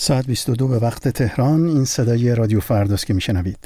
ساعت 22 به وقت تهران. این صدای رادیو فرداست که میشنوید.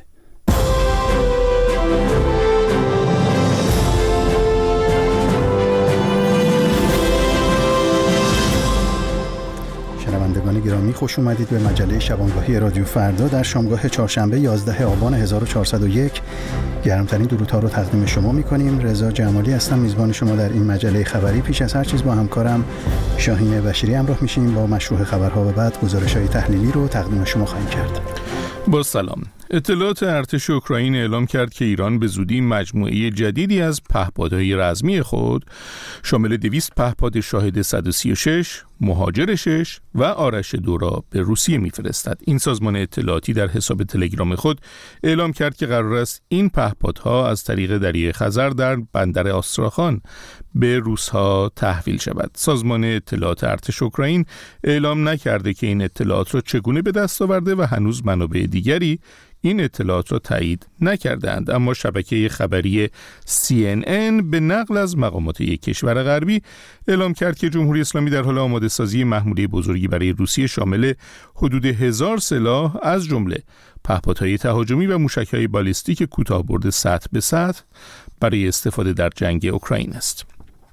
شنوندگان گرامی، خوش اومدید به مجله شبانگاهی رادیو فردا در شامگاه چهارشنبه 11 آبان 1401. گرمترین درودها رو تقدیم شما می‌کنیم. رضا جمالی هستم، میزبان شما در این مجله خبری. پیش از هر چیز با همکارم شاهین بشیری همراه میشیم. با مشروع خبرها و بعد گزارش‌های تحلیلی رو تقدیم شما خواهیم کرد. با سلام. اطلاعات ارتش اوکراین اعلام کرد که ایران به زودی مجموعه جدیدی از پهپادهای رزمی خود شامل 200 پهپاد شاهد 136 مهاجر 6 و آرش 2 را به روسیه میفرستد. این سازمان اطلاعاتی در حساب تلگرام خود اعلام کرد که قرار است این پهپادها از طریق دریای خزر در بندر آستراخان به روس‌ها تحویل شود. سازمان اطلاعات ارتش اوکراین اعلام نکرده که این اطلاعات را چگونه به دست آورده و هنوز منابع دیگری این اطلاعات را تایید نکردند، اما شبکه خبری CNN به نقل از مقامات یک کشور غربی اعلام کرد که جمهوری اسلامی در حال آماده سازی محموله بزرگی برای روسیه شامل حدود 1000 سلاح از جمله پهپادهای تهاجمی و موشک‌های بالیستیک کوتاه‌برد سطح به سطح برای استفاده در جنگ اوکراین است.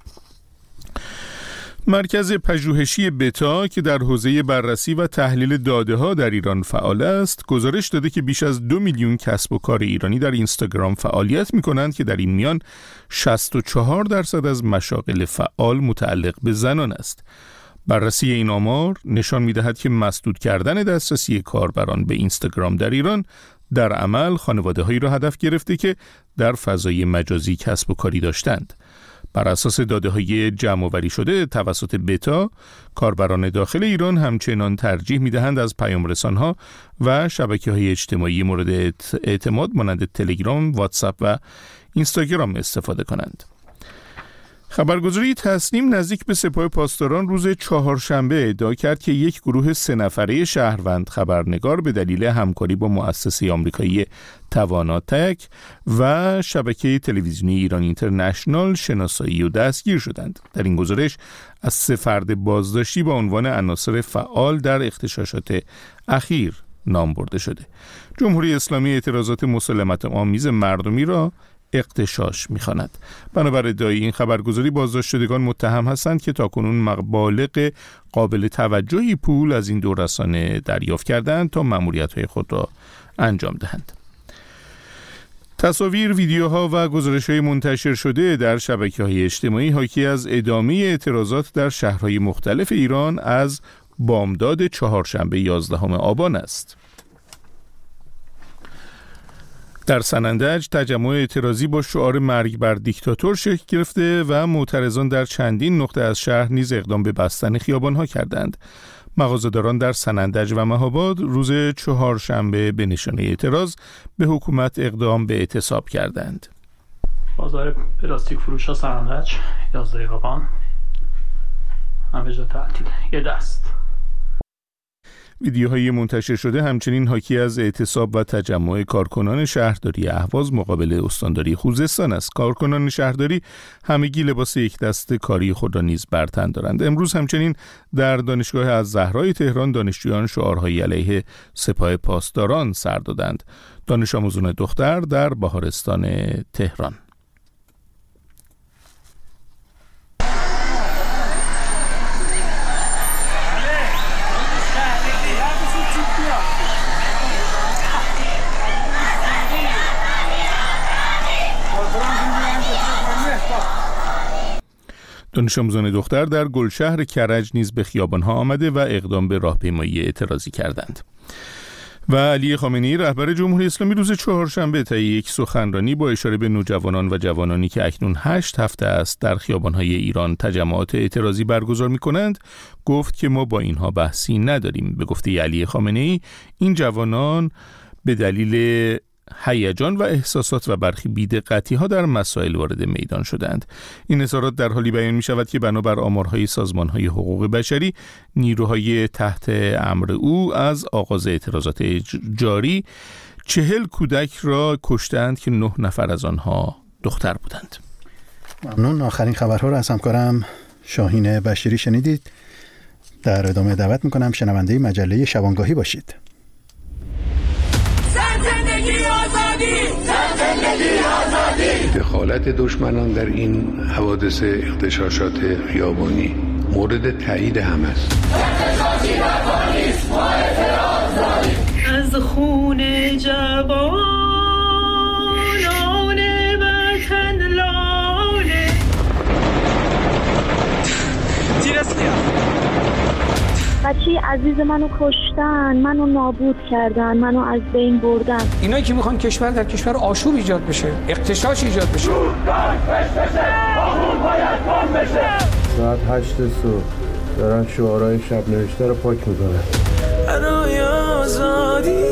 مرکز پژوهشی بتا که در حوزه بررسی و تحلیل داده‌ها در ایران فعال است، گزارش داده که بیش از 2 میلیون کسب و کار ایرانی در اینستاگرام فعالیت می‌کنند که در این میان 64% از مشاغل فعال متعلق به زنان است. بررسی این آمار نشان می‌دهد که مسدود کردن دسترسی کاربران به اینستاگرام در ایران در عمل خانواده‌هایی را هدف گرفته که در فضای مجازی کسب و کاری داشتند. بر اساس داده‌های جمع‌آوری شده توسط بتا، کاربران داخل ایران همچنان ترجیح می‌دهند از پیام‌رسان‌ها و شبکه‌های اجتماعی مورد اعتماد مانند تلگرام، واتساپ و اینستاگرام استفاده کنند. خبرگزاری تسنیم نزدیک به سپاه پاسداران روز چهارشنبه ادعا کرد که یک گروه 3 نفره شهروند خبرنگار به دلیل همکاری با مؤسسه آمریکایی تواناتک و شبکه تلویزیونی ایران اینترنشنال شناسایی و دستگیر شدند. در این گزارش از 3 فرد بازداشتی با عنوان عناصر فعال در اغتشاشات اخیر نام برده شده. جمهوری اسلامی اعتراضات مسالمت آمیز مردمی را اغتشاش می‌خواند. بنابر ادعای این خبرگزاری، بازداشت شدگان متهم هستند که تاکنون مبالغ قابل توجهی پول از این دو رسانه دریافت کردند تا مأموریت‌های خود را انجام دهند. تصاویر، ویدیوها و گزارش‌های منتشر شده در شبکه‌های اجتماعی حاکی از ادامه اعتراضات در شهرهای مختلف ایران از بامداد چهارشنبه 11 آبان است. در سنندج تجمع اعتراضی با شعار مرگ بر دیکتاتور شکل گرفته و معترضان در چندین نقطه از شهر نیز اقدام به بستن خیابان‌ها کردند. مغازه‌داران در سنندج و مهاباد روز چهارشنبه به نشانه اعتراض به حکومت اقدام به اعتصاب کردند. بازار پلاستیک فروش ها سنندج 11 آبان همه جا تعطیل. یه دست. ویدیوهای منتشر شده همچنین حاکی از اعتصاب و تجمع کارکنان شهرداری اهواز مقابل استانداری خوزستان است. کارکنان شهرداری همگی لباس یک دست کاری خود را نیز بر تن دارند. امروز همچنین در دانشگاه الزهرای تهران دانشجویان شعارهایی علیه سپاه پاسداران سر دادند. دانش آموزان دختر در بهارستان تهران. دانش آموزان دختر در گلشهر کرج نیز به خیابان‌ها آمده و اقدام به راهپیمایی اعتراضی کردند. و علی خامنه‌ای رهبر جمهوری اسلامی روز چهارشنبه طی یک سخنرانی با اشاره به نوجوانان و جوانانی که اکنون 8 هفته است در خیابان‌های ایران تجمعات اعتراضی برگزار می‌کنند، گفت که ما با اینها بحثی نداریم. به گفته علی خامنه‌ای، این جوانان به دلیل هیجان و احساسات و برخی بی‌دقتی‌ها در مسائل وارد میدان شدند. این اظهارات در حالی بیان می‌شود که بنابر آمارهای سازمان‌های حقوق بشری، نیروهای تحت امر او از آغاز اعتراضات جاری 40 کودک را کشتند که 9 نفر از آنها دختر بودند. ممنون. آخرین خبرها را از همکارم شاهین بشیری شنیدید. در ادامه دعوت میکنم شنونده مجله شبانگاهی باشید. دخالت دشمنان در این حوادث اغتشاشات خیابانی مورد تایید همه است. از خون جوانان وطن لاله بچه عزیز منو کشتن، منو نابود کردن، منو از بین بردن. اینایی که میخوان کشور در کشور آشوب ایجاد بشه، اغتشاش ایجاد بشه. ساعت 8 صبح دارن شعارهای شب نوشته رو پاک میکنن. برای آزادی.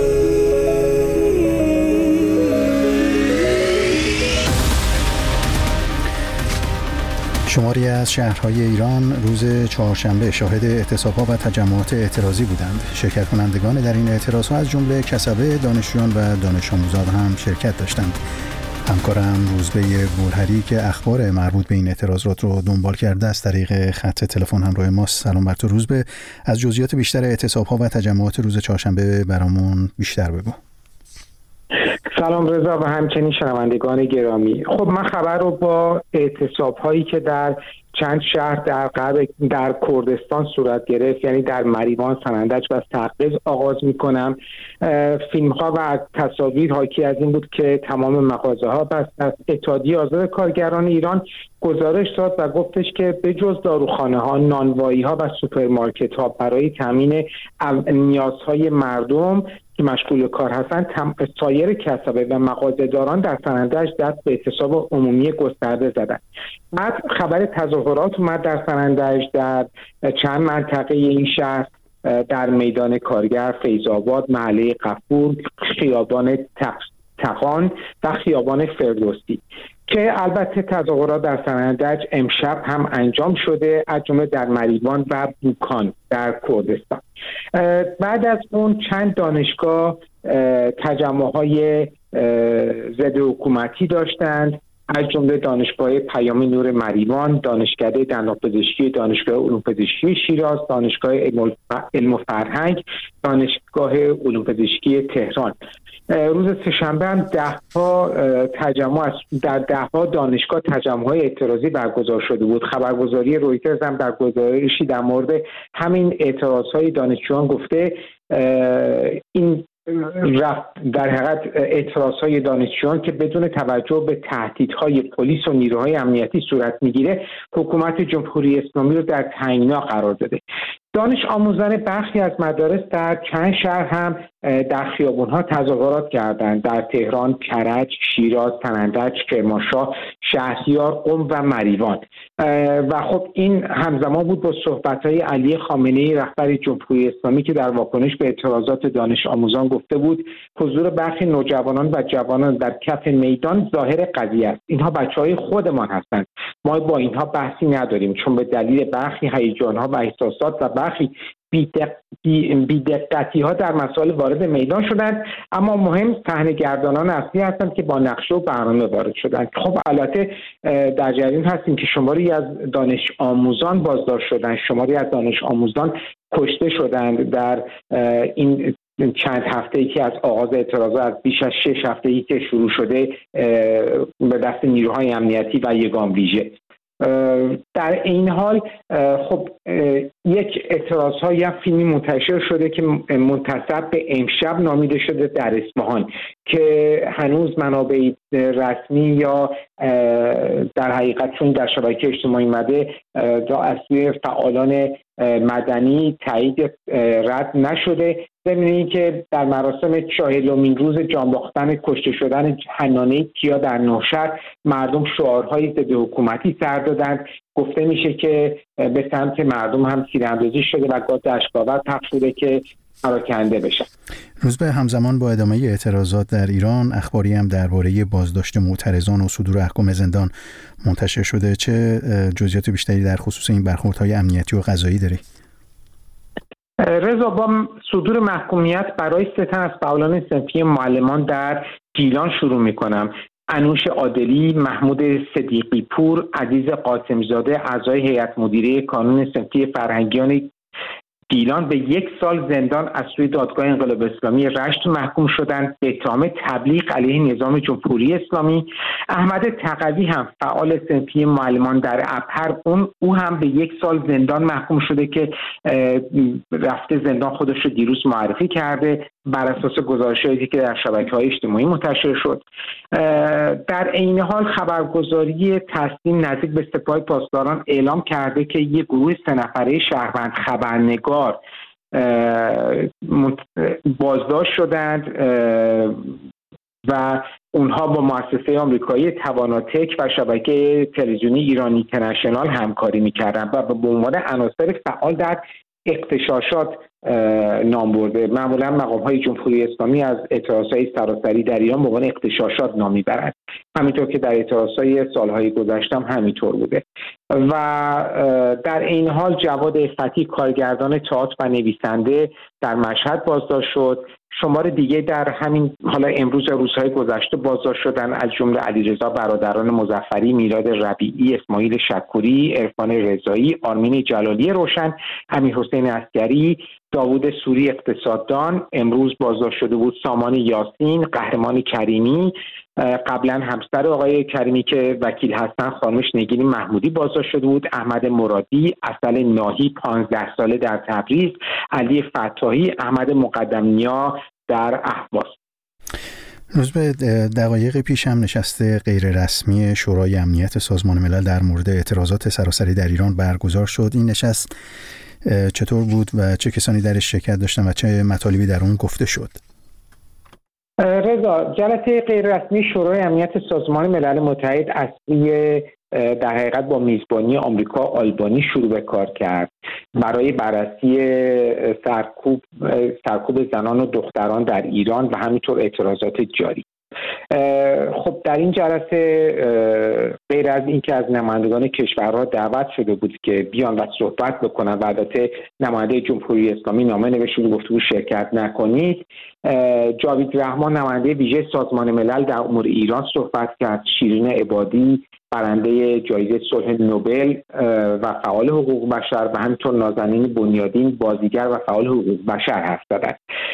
شماری از شهرهای ایران روز چهارشنبه شاهد اعتصاب‌ها و تجمعات اعتراضی بودند. شرکت کنندگان در این اعتراض‌ها از جمله کسبه، دانشجویان و دانش آموزان هم شرکت داشتند. همکارم روزبه بولهری که اخبار مربوط به این اعتراضات رو دنبال کرده از طریق خط تلفن همراه ماست. سلام بر تو روزبه، از جزئیات بیشتر اعتصاب‌ها و تجمعات روز چهارشنبه برامون بیشتر بگو. سلام رضا و همچنین شنوندگان گرامی. خب من خبر رو با اعتصاب‌هایی که در چند شهر در کردستان صورت گرفت، یعنی در مریوان، سنندج و تقریز آغاز میکنم. فیلم‌ها و تصاویر حاکی از این بود که تمام مغازه‌ها بستند. اتحادیه آزاد کارگران ایران گزارش داد و گفتش که به جز داروخانه‌ها، نانوایی‌ها و سوپرمارکت‌ها برای تامین نیازهای مردم که مشغول کار هستند، سایر کسبه و مغازه‌داران در سنندج دست به اعتصاب عمومی گسترده زدند. بعد خبر تظاهرات اومد در سنندج، در چند منطقه این شهر، در میدان کارگر، فیض‌آباد، محله غفور، خیابان تخان و خیابان فردوسی، که البته تظاهرات در سنندج امشب هم انجام شده، از جمله در مریوان و بوکان در کردستان. بعد از اون چند دانشگاه تجمع‌های ضد حکومتی داشتند، از جمله دانشگاه پیام نور مریوان، دانشکده دندانپزشکی دانشگاه علوم پزشکی شیراز، دانشگاه علم و فرهنگ، دانشگاه علوم پزشکی تهران. روز سه‌شنبه هم در 10 دانشگاه تجمع‌های اعتراضی برگزار شده بود. خبرگزاری رویترز هم در گزارشی در مورد همین اعتراض‌های دانشجویان گفته این در حقیقت اعتراض‌های دانشجویان که بدون توجه به تهدیدهای پلیس و نیروهای امنیتی صورت میگیره، حکومت جمهوری اسلامی رو در تنگنا قرار داده. دانش آموزان برخی از مدارس در چند شهر هم در خیابون‌ها تظاهرات کردند، در تهران، کرج، شیراز، سنندج، کرمانشاه، شهریار، قم و مریوان. و خب این همزمان بود با صحبت‌های علی خامنه‌ای رهبر جمهوری اسلامی که در واکنش به اعتراضات دانش آموزان گفته بود حضور برخی نوجوانان و جوانان در کف میدان ظاهر قضیه است. اینها بچه‌های خودمان هستند. ما با اینها بحثی نداریم، چون به دلیل برخی هیجان‌ها و احساسات و برخی بی‌دقتی‌ها در مسائل وارد میدان شدند، اما مهم صحنه‌گردانان اصلی هستند که با نقشه و برنامه وارد شدند. خب البته در جریان هستیم که شماری از دانش آموزان بازداشت شدند، شماری از دانش آموزان کشته شدند در این چند هفته‌ای که از آغاز اعتراضات، از بیش از 6 هفته‌ای که شروع شده، به دست نیروهای امنیتی و یگان ویژه. در این حال خب یک اعتراض‌های فیلمی منتشر شده که منتسب به امشب نامیده شده در اصفهان، که هنوز منابع رسمی یا در حقیقت چون در شبکه اجتماعی اومده از سوی فعالان مدنی تایید رد نشده. ضمن اینکه در مراسم 40مین روز جان باختن کشته شدن حنانه کیا در نوشهر مردم شعارهای ضد حکومتی سر دادند. گفته میشه که به سمت مردم هم تیراندازی شده و گاز اشک‌آور پخش شده که پراکنده بشن. روز به همزمان با ادامه اعتراضات در ایران، اخباری هم درباره بازداشت معترضان و صدور احکام زندان منتشر شده. چه جزئیات بیشتری در خصوص این برخوردهای امنیتی و قضایی داری؟ رضا، با صدور محکومیت برای 3 تن از فعالان صنفی معلمان در گیلان شروع می‌کنم. انوش عادلی، محمود صدیقی پور، عزیز قاسمی زاده، اعضای هیئت مدیره کانون صنفی فرهنگیان گیلان به 1 سال زندان از سوی دادگاه انقلاب اسلامی رشت محکوم شدند به اتهام تبلیغ علیه نظام جمهوری اسلامی. احمد تقوی هم فعال صنفی معلمان در ابهر، او هم به 1 سال زندان محکوم شده که رفته زندان، خودش رو دیروز معرفی کرده بر اساس گزارش‌هایی که در شبکه‌های اجتماعی منتشر شد. در عین حال خبرگزاری تسنیم نزدیک به سپاه پاسداران اعلام کرده که یک گروه 3 نفره شهروند خبرنگار بازداشت شدند و اونها با مؤسسه آمریکایی تواناتک و شبکه تلویزیونی ایران اینترنشنال همکاری می‌کردند و به عنوان عناصر فعال در اغتشاشات نام برده. معمولا مقام‌های جمهوری اسلامی از اعتراضهای سراسری در ایران به عنوان اغتشاشات نام می‌برند، همینطور که در اعتراضهای سالهای گذشته هم همینطور بوده. و در این حال جواد عفتی کارگردان تئاتر و نویسنده در مشهد بازداشت شد. شمار دیگه در همین حالا امروز و روزهای گذشته بازداشت شدن، از جمله علیرضا برادران مظفری، میلاد ربیعی، اسماعیل شکوری، عرفان رضایی، آرمین جلالی روشن، امیرحسین عسگری، داوود سوری اقتصاددان. امروز بازداشت شده بود سامان یاسین، قهرمان کریمی، قبلا همسر آقای کریمی که وکیل هستن خانم نگین محمودی بازداشت شده بود، احمد مرادی، اصل ناهی 15 ساله در تبریز، علی فتاحی، احمد مقدم‌نیا در اهواز. روز به دقایق پیش هم نشست غیر رسمی شورای امنیت سازمان ملل در مورد اعتراضات سراسری در ایران برگزار شد. این نشست چطور بود و چه کسانی درش شرکت داشتن و چه مطالبی در اون گفته شد؟ رضا، جلسه غیررسمی شورای امنیت سازمان ملل متحد از سوی در حقیقت با میزبانی آمریکا آلبانی شروع به کار کرد برای بررسی سرکوب زنان و دختران در ایران و همینطور اعتراضات جاری. خب در این جلسه غیر از اینکه از نمایندگان کشورها دعوت شده بود که بیان و صحبت بکنن و البته نماینده جمهوری اسلامی نامه نوشته بود گفته بود شرکت نکنید، جاوید رحمان نماینده ویژه سازمان ملل در امور ایران صحبت کرد، شیرین عبادی برنده جایزه صلح نوبل و فعال حقوق بشر و همینطور نازنین بنیادین بازیگر و فعال حقوق بشر حرف زدند.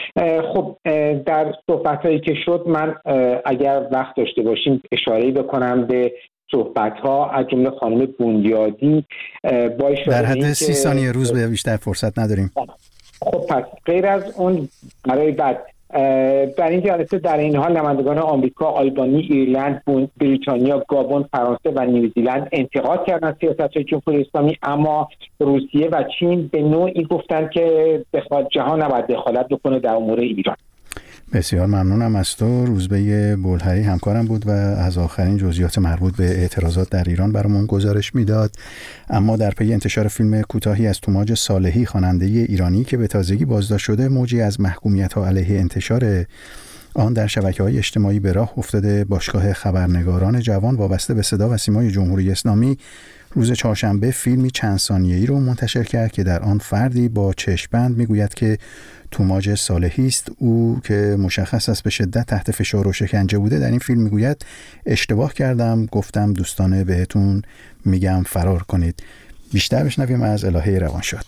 خب در صحبت‌هایی که شد من اگر وقت داشته باشیم اشاره‌ای بکنم به صحبت‌ها از جمله خانم بنیادی با اشاره در حد 30 ثانیه، روز به بیشتر فرصت نداریم. خب پس غیر از اون برای بعد در این جلسه در این حال نمایندگان آمریکا، آلبانی، ایرلند، بریتانیا، گابون، فرانسه و نیوزیلند انتقاد کردند سیاست جمهوری اسلامی، اما روسیه و چین به نوعی گفتند که جهان نباید دخالت بکنه در امور ایران. بسیار ممنونم از تو. روزبه بلحری همکارم بود و از آخرین جزئیات مربوط به اعتراضات در ایران برامون گزارش میداد. اما در پی انتشار فیلم کوتاهی از توماج صالحی خواننده ایرانی که به تازگی بازداشت شده، موجی از محکومیت‌ها علیه انتشار آن در شبکه‌های اجتماعی به راه افتاده. باشگاه خبرنگاران جوان وابسته به صدا و سیمای جمهوری اسلامی روز چهارشنبه فیلمی چند ثانیه‌ای رو منتشر کرد که در آن فردی با چشم‌بند میگوید که توماج صالحی است. او که مشخص است به شدت تحت فشار و شکنجه بوده در این فیلم میگوید اشتباه کردم، گفتم دوستانه بهتون میگم فرار کنید. بیشتر بشنویم از الهه روانشاد.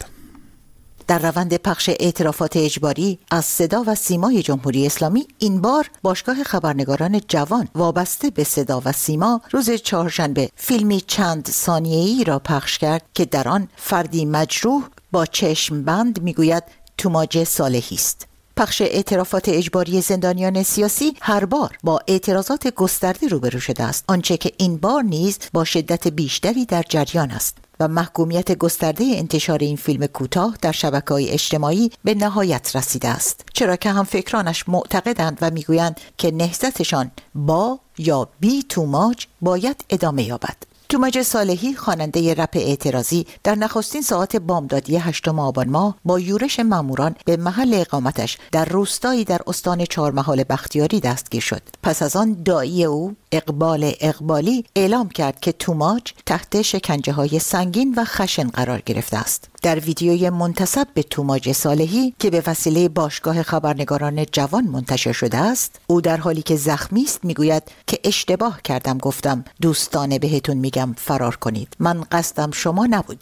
در روند پخش اعترافات اجباری از صدا و سیمای جمهوری اسلامی، این بار باشگاه خبرنگاران جوان وابسته به صدا و سیما روز چهارشنبه فیلمی چند ثانیه‌ای را پخش کرد که در آن فردی مجروح با چشم بند میگوید توماج صالحی است. پخش اعترافات اجباری زندانیان سیاسی هر بار با اعتراضات گسترده روبرو شده است، آنچه که این بار نیز با شدت بیشتری در جریان است و محکومیت گسترده انتشار این فیلم کوتاه در شبکه‌های اجتماعی به نهایت رسیده است، چرا که هم فکرانش معتقدند و میگویند که نهضتشان با یا بی توماج باید ادامه یابد. توماج صالحی خواننده رپ اعتراضی در نخستین ساعات بامدادی 8 آبان ماه با یورش ماموران به محل اقامتش در روستایی در استان چهارمحال بختیاری دستگیر شد. پس از آن داعی او اقبال اقبالی اعلام کرد که توماج تحت شکنجه‌های سنگین و خشن قرار گرفته است. در ویدیوی منتسب به توماج صالحی که به وسیله باشگاه خبرنگاران جوان منتشر شده است، او در حالی که زخمی است میگوید که اشتباه کردم، گفتم دوستانه بهتون میگم فرار کنید، من قصدم شما نبودید.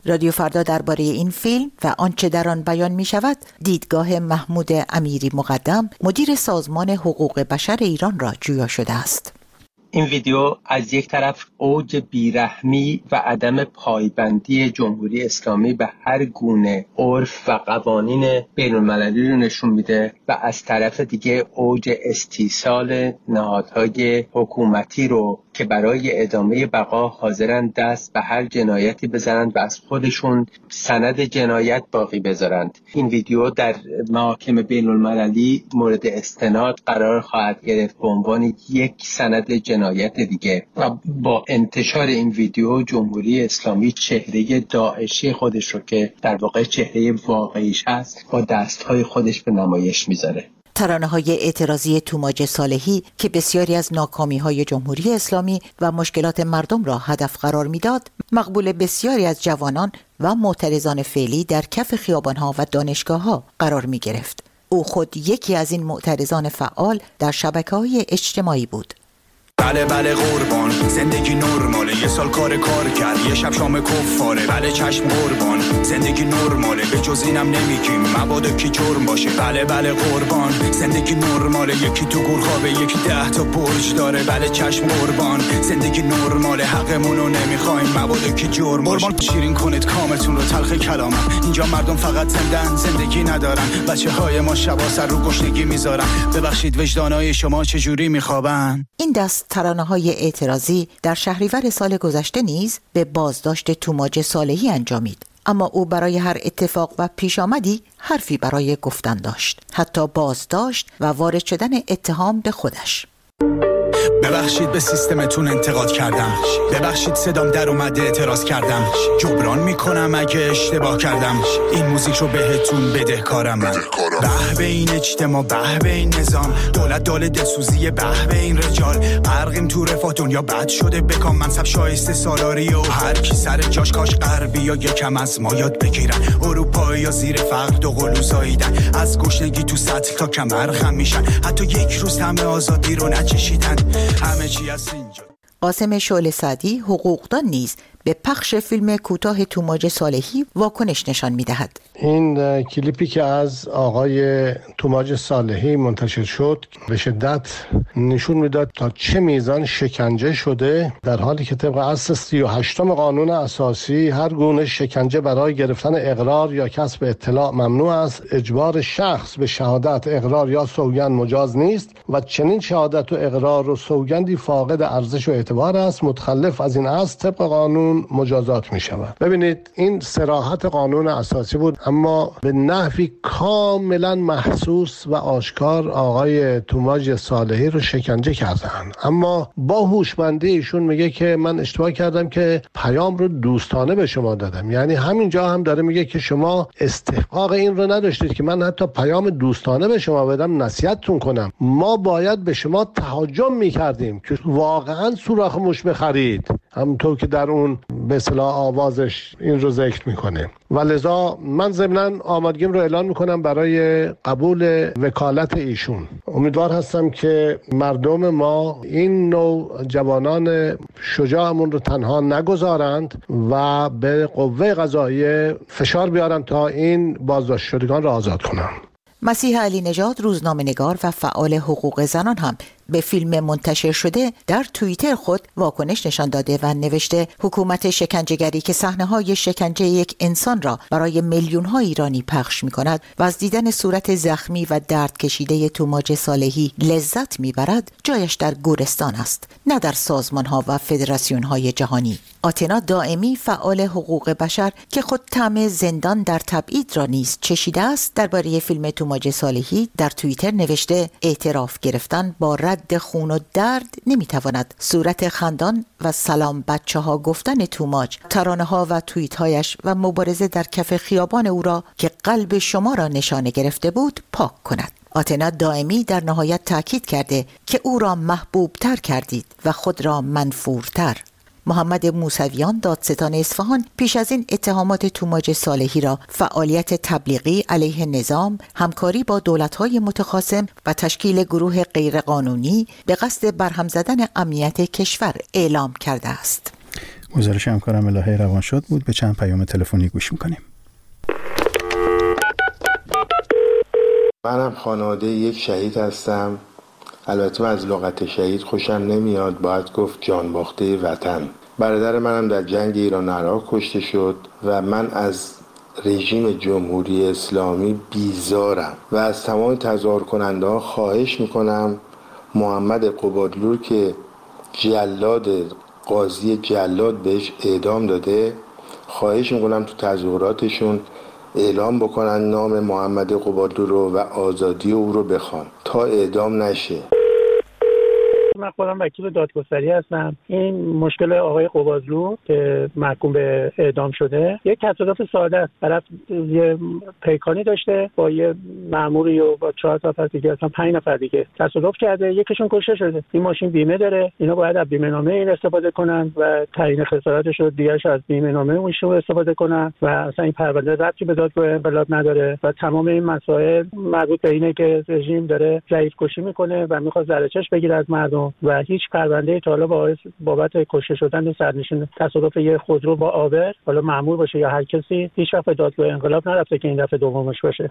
رادیو فردا درباره این فیلم و آنچه در آن بیان می شود دیدگاه محمود امیری مقدم مدیر سازمان حقوق بشر ایران را جویا شده است. این ویدیو از یک طرف اوج بیرحمی و عدم پایبندی جمهوری اسلامی به هر گونه عرف و قوانین بین‌المللی رو نشون میده و از طرف دیگه اوج استیصال نهادهای حکومتی رو که برای ادامه بقا حاضرن دست به هر جنایتی بزنند و از خودشون سند جنایت باقی بذارند. این ویدیو در محاکم بین‌المللی مورد استناد قرار خواهد گرفت به عنوان یک سند جنایت دیگه و با انتشار این ویدیو جمهوری اسلامی چهره داعشی خودش رو که در واقع چهره واقعیش هست با دستهای خودش به نمایش میذاره. ترانه‌های اعتراضی توماج صالحی که بسیاری از ناکامی‌های جمهوری اسلامی و مشکلات مردم را هدف قرار می‌داد، مقبول بسیاری از جوانان و معترضان فعلی در کف خیابان‌ها و دانشگاه‌ها قرار می‌گرفت. او خود یکی از این معترضان فعال در شبکه‌های اجتماعی بود. بله قربان، زندگی نرماله، یه سال کار کرد، یه شب شام کفاره، بله چشم قربان، زندگی نرماله، به جز اینم نمیگیم مبادا کی جرم باشه. بله قربان، زندگی نرماله، یکی تو گورخوابه، یکی 10 تا برج داره، بله چشم قربان، زندگی نرماله، حقمونو نمیخوایم مبادا کی جرم باشه. قربان شیرین کنید کامتون رو تلخ کلامم، اینجا مردم فقط زندگی ندارن، بچه‌های ما شبا سر رو گشنگی میذارن، ببخشید وجدانای شما چجوری میخوابن. این دست ترانه‌های اعتراضی در شهریور سال گذشته نیز به بازداشت توماج صالحی انجامید، اما او برای هر اتفاق و پیش آمدی حرفی برای گفتن داشت، حتی بازداشت و وارد شدن اتهام به خودش. ببخشید به سیستمتون انتقاد کردم، ببخشید صدام در اومده اعتراض کردم، جبران میکنم اگه اشتباه کردم، این موزیک رو بهتون بدهکارم من. به به این اجتماع، به به این نظام، دولت دال دلسوزی، به به این رجال، غرقیم تو رفاه، دنیا بد شده بکام، منصب شایسته سالاری و هر کی سر جاش، کاش غربی یا یکم از ما یاد بگیرن، اروپایی یا زیر فقر دو قلو زاییدن، از گشنگی تو سطل تا کمر خم میشن، حتی یک روز همه آزادی رو نچشیدن، همه چی از اینجا. قاسم شعله سعدی حقوقدان نیز به پخش فیلم کوتاه توماج صالحی واکنش نشان می‌دهد. این کلیپی که از آقای توماج صالحی منتشر شد به شدت نشون میداد تا چه میزان شکنجه شده، در حالی که طبق اصل 38 قانون اساسی هر گونه شکنجه برای گرفتن اقرار یا کسب اطلاع ممنوع است. اجبار شخص به شهادت، اقرار یا سوگند مجاز نیست و چنین شهادت و اقرار و سوگندی فاقد ارزش و اعتبار است. متخلف از این اصل طبق قانون مجازات می شود. ببینید این صراحت قانون اساسی بود، اما به نحوی کاملا محسوس و آشکار آقای توماج صالحی رو شکنجه کردن. اما با هوشمندی ایشون میگه که من اشتباه کردم که پیام رو دوستانه به شما دادم. یعنی همینجا هم داره میگه که شما استحقاق این رو نداشتید که من حتی پیام دوستانه به شما بدم، نصیحتتون کنم. ما باید به شما تهاجم میکردیم که واقعا سوراخ موش بخرید، همونطور که در اون به اصطلاح آوازش این رو ذکر میکنه. و لذا من ضمناً آمادگیم رو اعلان میکنم برای قبول وکالت ایشون. امیدوار هستم که مردم ما این نوع جوانان شجاعمون رو تنها نگذارند و به قوه قضاییه فشار بیارن تا این بازداشت شدگان را آزاد کنند. مسیح علی نژاد روزنامه‌نگار و فعال حقوق زنان هم به فیلم منتشر شده در توییتر خود واکنش نشان داده و نوشته حکومت شکنجهگری که صحنه‌های شکنجه یک انسان را برای میلیون‌ها ایرانی پخش می‌کند و از دیدن صورت زخمی و درد کشیده توماج صالحی لذت می‌برد، جایش در گورستان است، نه در سازمان‌ها و فدراسیون‌های جهانی. آتنا دائمی فعال حقوق بشر که خود طعم زندان در تبعید را نیز چشیده است، درباره فیلم توماج صالحی در توییتر نوشته اعتراف گرفتن با رد خون و درد نمیتواند صورت خندان و سلام بچه‌ها گفتن توماج، ترانه‌ها و توییت‌هایش و مبارزه در کف خیابان او را که قلب شما را نشانه گرفته بود پاک کند. آتنا دائمی در نهایت تاکید کرده که او را محبوب تر کردید و خود را منفورتر. محمد موسویان دادستان اصفهان پیش از این اتهامات توماج صالحی را فعالیت تبلیغی علیه نظام، همکاری با دولت‌های متخاصم و تشکیل گروه غیرقانونی به قصد برهم زدن امنیت کشور اعلام کرده است. گزارش همکارم الهه روانشاد بود. به چند پیام تلفنی گوش میکنیم. منم خانواده یک شهید هستم. البته من از لغت شهید خوشم نمیاد، باید گفت جان باخته وطن. برادر منم در جنگ ایران و عراق کشته شد و من از رژیم جمهوری اسلامی بیزارم و از تمام تظاهر کننده ها خواهش میکنم محمد قبادلو که جلاد قاضی جلاد بهش اعدام داده، خواهش میکنم تو تظاهراتشون اعلام بکنن نام محمد قبادلو رو و آزادی او رو بخوان تا اعدام نشه. من خودم وکیل دادگستری هستم. این مشکل آقای قبادلو که محکوم به اعدام شده یک تصادف ساده است. طرف یه پیکانی داشته با یه مأموری و با 4 نفر دیگه، اصلا 5 نفر دیگه تصادف کرده، یکیشون کشته شده. این ماشین بیمه داره، اینا باید از بیمه نامه این استفاده کنن و تعیین خسارتش رو دیگه‌اش از بیمه نامه اونشون استفاده کنن و اصلا این پرونده ربطی به دادگاه انقلاب نداره و تمام این مسائل مربوط به اینه که رژیم داره ضعیف کشی میکنه و میخواد زرچش بگیره از مردم و هیچ پرونده تا حالا بابت کشته شدن سرنشین تصادف یه خودرو با آبر، حالا مأمور باشه یا هر کسی، هیچ وقت به دادگاه انقلاب نرفته که این دفعه دومش باشه.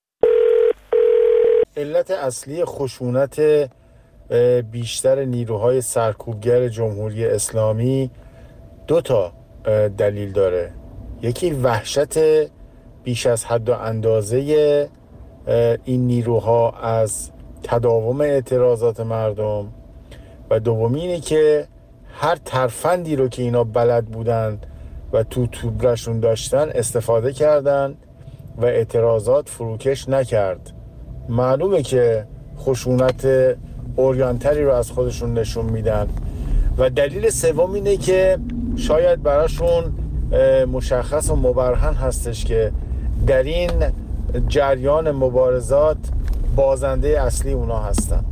علت اصلی خشونت بیشتر نیروهای سرکوبگر جمهوری اسلامی 2 تا دلیل داره. یکی وحشت بیش از حد و اندازه این نیروها از تداوم اعتراضات مردم و دومی اینه که هر ترفندی رو که اینا بلد بودن و تو توبرشون داشتن استفاده کردن و اعتراضات فروکش نکرد. معلومه که خشونت اوریانتری رو از خودشون نشون میدن. و دلیل سوم اینه که شاید براشون مشخص و مبرهن هستش که در این جریان مبارزات بازنده اصلی اونا هستن.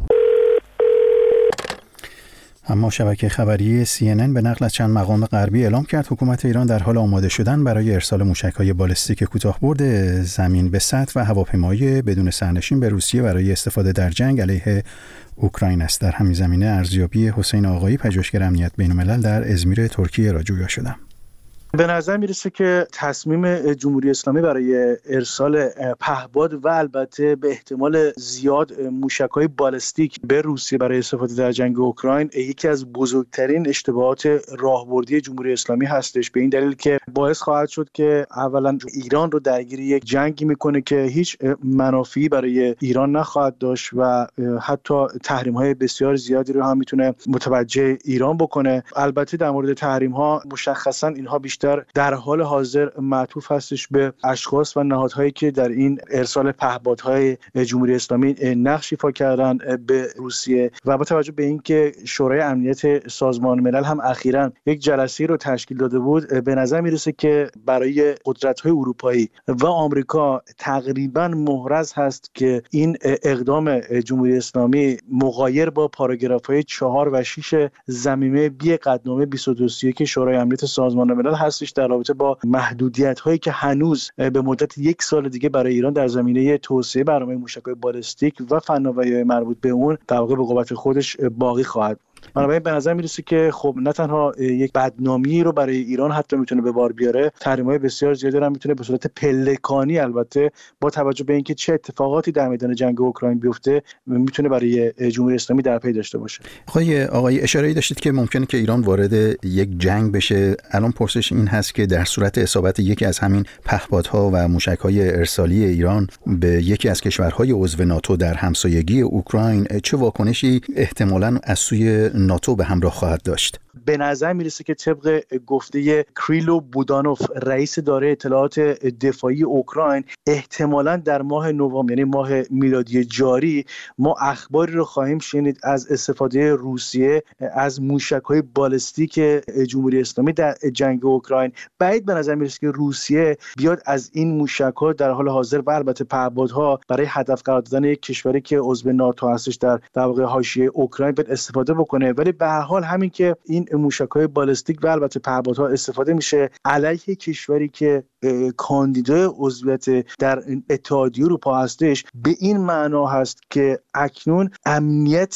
اما شبکه خبری CNN به نقل از چند مقام غربی اعلام کرد حکومت ایران در حال آماده شدن برای ارسال موشک‌های بالستیک کوتاه‌برد زمین به سطح و هواپیمایی بدون سرنشین به روسیه برای استفاده در جنگ علیه اوکراین است. در همین زمینه ارزیابی حسین آقایی، پژوهشگر امنیت بین‌الملل در ازمیر ترکیه را جویا شدم. به نظر میرسه که تصمیم جمهوری اسلامی برای ارسال پهپاد و البته به احتمال زیاد موشک‌های بالستیک به روسیه برای استفاده در جنگ اوکراین یکی از بزرگترین اشتباهات راهبردی جمهوری اسلامی هستش، به این دلیل که باعث خواهد شد که اولا ایران رو درگیر یک جنگی میکنه که هیچ منافعی برای ایران نخواهد داشت و حتی تحریم‌های بسیار زیادی رو هم میتونه متوجه ایران بکنه. البته در مورد تحریم‌ها مشخصاً اینها بیشتر در حال حاضر معطوف هستش به اشخاص و نهادهایی که در این ارسال پهپادهای جمهوری اسلامی نقش ایفا کردن به روسیه و با توجه به اینکه شورای امنیت سازمان ملل هم اخیراً یک جلسه رو تشکیل داده بود، به نظر میرسه که برای قدرت‌های اروپایی و آمریکا تقریباً محرز هست که این اقدام جمهوری اسلامی مغایر با پاراگراف‌های 4 و 6 ضمیمه بی قطعنامه 2231 شورای امنیت سازمان ملل هستش در رابطه با محدودیت‌هایی که هنوز به مدت 1 سال دیگه برای ایران در زمینه توسعه برنامه موشک‌های بالستیک و فناوری‌های مربوط به اون در واقع به قوت خودش باقی خواهد. بنابراین به نظر میرسه که خب نه تنها یک بدنامی رو برای ایران حتی میتونه به بار بیاره، تحریم‌های بسیار زیادی هم میتونه به صورت پلکانی، البته با توجه به اینکه چه اتفاقاتی در میدان جنگ اوکراین بیفته، میتونه برای جمهوری اسلامی در پی داشته باشه. آقای اشاره‌ای داشتید که ممکنه که ایران وارد یک جنگ بشه. الان پرسش این هست که در صورت اصابت یکی از همین پهپادها و موشک‌های ارسالی ایران به یکی از کشورهای عضو ناتو در همسایگی اوکراین، چه واکنشی احتمالاً از سوی ناتو به همراه خواهد داشت؟ به نظر میرسه که طبق گفته کریلو بودانوف، رئیس اداره اطلاعات دفاعی اوکراین، احتمالاً در ماه نوامبر یعنی ماه میلادی جاری ما اخباری رو خواهیم شنید از استفاده روسیه از موشک‌های بالستیک جمهوری اسلامی در جنگ اوکراین. بعید به نظر میرسه که روسیه بیاد از این موشک‌ها در حال حاضر و البته پهپادها برای هدف قرار دادن یک کشوری که عضو ناتو هستش در واقع حاشیه اوکراین استفاده بکنه. ولی به هر حال همین که این این موشک‌های بالستیک و البته پهپادها استفاده میشه علیه کشوری که کاندیدای عضویت در اتحادیه اروپا هستش، به این معنا هست که اکنون امنیت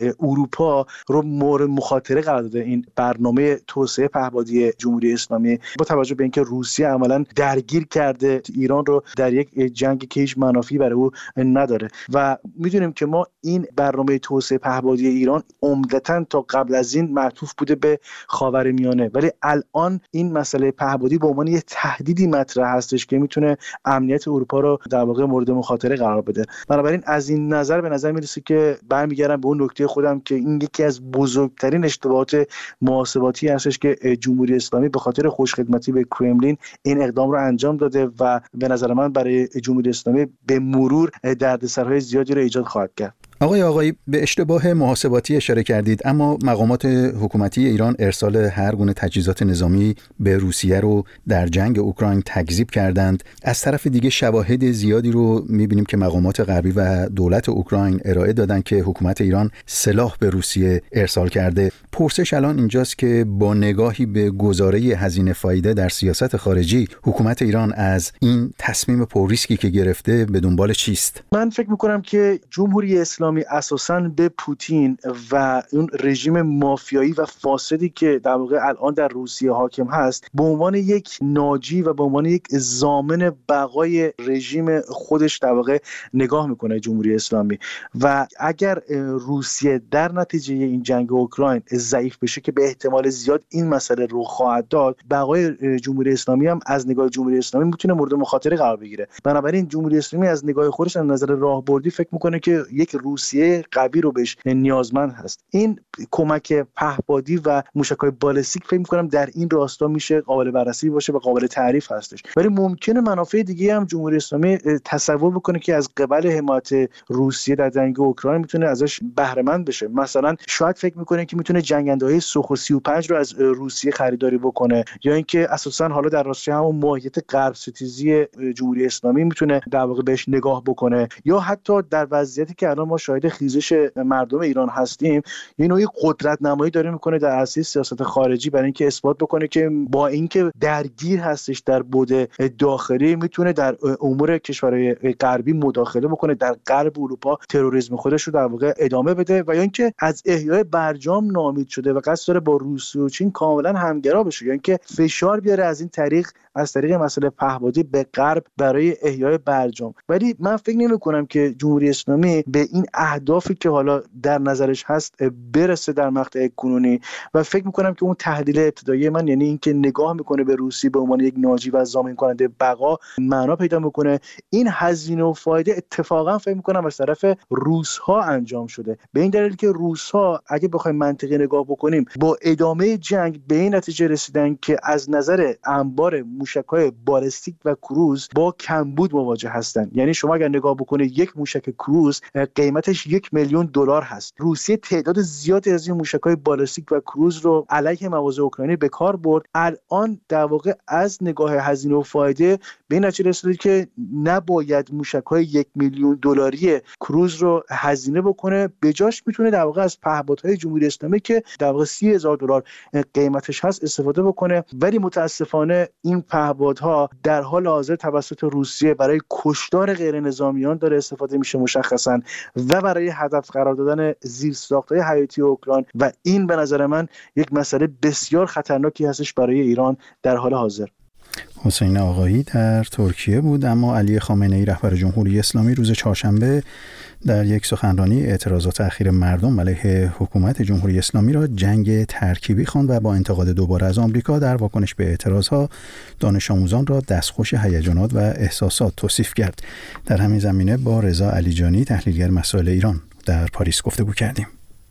اروپا رو مورد مخاطره قرار داده این برنامه توسعه پهپادی جمهوری اسلامی، با توجه به اینکه روسیه عملاً درگیر کرده ایران رو در یک جنگی که هیچ منافعی برای او نداره. و میدونیم که ما این برنامه توسعه پهپادی ایران عمدتاً تا قبل از این معطوف بوده به خاورمیانه، ولی الان این مسئله پهپادی به عنوان یک تهدیدی مطرح هستش که میتونه امنیت اروپا رو در واقع مورد مخاطره قرار بده. بنابراین از این نظر به نظر میرسه که برمیگردم به اون نکته خودم که این یکی از بزرگترین اشتباهات محاسباتی هستش که جمهوری اسلامی به خاطر خوشخدمتی به کرملین این اقدام رو انجام داده و به نظر من برای جمهوری اسلامی به مرور دردسرهای زیادی رو ایجاد خواهد کرد. آقای به اشتباه محاسباتی اشاره کردید، اما مقامات حکومتی ایران ارسال هر گونه تجهیزات نظامی به روسیه رو در جنگ اوکراین تکذیب کردند. از طرف دیگه شواهد زیادی رو می‌بینیم که مقامات غربی و دولت اوکراین ارائه دادن که حکومت ایران سلاح به روسیه ارسال کرده. پرسش الان اینجاست که با نگاهی به گزاره هزینه فایده در سیاست خارجی، حکومت ایران از این تصمیم پرریسکی که گرفته به دنبال چیست؟ من فکر می‌کنم که جمهوری اسلامی اساساً به پوتین و اون رژیم مافیایی و فاسدی که در واقع الان در روسیه حاکم هست به عنوان یک ناجی و به عنوان یک ضامن بقای رژیم خودش در واقع نگاه میکنه جمهوری اسلامی. و اگر روسیه در نتیجه این جنگ اوکراین ضعیف بشه که به احتمال زیاد این مسئله رو خواهد داد، بقای جمهوری اسلامی هم از نگاه جمهوری اسلامی میتونه مورد مخاطره قرار بگیره. بنابراین جمهوری اسلامی از نگاه خودش از نظر راهبردی فکر میکنه که یک روسیه قوی رو بهش نیازمند هست. این کمک پهپادی و موشک‌های بالستیک فکر می‌کنم در این راستا میشه قابل بررسی باشه و قابل تعریف هستش. ولی ممکنه منافع دیگه هم جمهوری اسلامی تصور بکنه که از قبل حمایت روسیه در جنگ اوکراین میتونه ازش بهره مند بشه. مثلا شاید فکر می‌کنه که میتونه جنگنده‌های سوخو 35 رو از روسیه خریداری بکنه، یا اینکه اساساً حالا در راستای همون ماهیت غرب ستیزی جمهوری اسلامی میتونه در واقع بهش نگاه بکنه، یا حتی در وضعیتی که الان ما شاهد خیزش مردم ایران هستیم یه نوعی قدرت نمایی داره میکنه در عرصه سیاست خارجی برای اینکه اثبات بکنه که با اینکه درگیر هستش در بعد داخلی میتونه در امور کشورهای غربی مداخله بکنه، در غرب اروپا تروریسم خودش رو در واقع ادامه بده، و یا اینکه از احیای برجام ناامید شده و قصد داره با روسیه و چین کاملا همگرا بشه، یا اینکه فشار بیاره از این طریق از طریق مسئله پهپادی به غرب برای احیای برجام. ولی من فکر نمی‌کنم که جمهوری اسلامی به این اهدافی که حالا در نظرش هست برسه در مقطع کنونی، و فکر می‌کنم که اون تحلیل ابتدایی من، یعنی اینکه نگاه می‌کنه به روسیه به عنوان یک ناجی و ضامن کننده بقا، معنا پیدا می‌کنه. این هزینه و فایده اتفاقا فکر می‌کنم از طرف روس‌ها انجام شده، به این دلیل که روس‌ها اگه بخوایم منطقی نگاه بکنیم با ادامه جنگ به این نتیجه رسیدن که از نظر انبار موشک‌های بالستیک و کروز با کمبود مواجه هستند. یعنی شما اگر نگاه بکنید یک موشک کروز قیمتش $1,000,000 هست. روسیه تعداد زیادی از این موشک‌های بالستیک و کروز رو علیه مواضع اوکراینی به کار برد. الان در واقع از نگاه هزینه و فایده به این نتیجه رسیده که نباید موشک‌های $1,000,000 کروز رو هزینه بکنه، به جاش میتونه در واقع از پهپادهای جمهوری اسلامی که در واقع $30,000 قیمتش هست استفاده بکنه. ولی متاسفانه این پهپادها در حال حاضر توسط روسیه برای کشتار غیر نظامیان داره استفاده میشه مشخصا، و برای هدف قرار دادن زیرساخت‌های حیاتی اوکراین، و این به نظر من یک مسئله بسیار خطرناکی هستش برای ایران در حال حاضر. حسین آقایی در ترکیه بود. اما علی خامنه‌ای رهبر جمهوری اسلامی روز چهارشنبه در یک سخنرانی اعتراضات اخیر مردم علیه حکومت جمهوری اسلامی را جنگ ترکیبی خواند و با انتقاد دوباره از آمریکا در واکنش به اعتراضها دانش آموزان را دستخوش هیجانات و احساسات توصیف کرد. در همین زمینه با رضا علیجانی تحلیلگر مسائل ایران در پاریس گفتگو کردیم.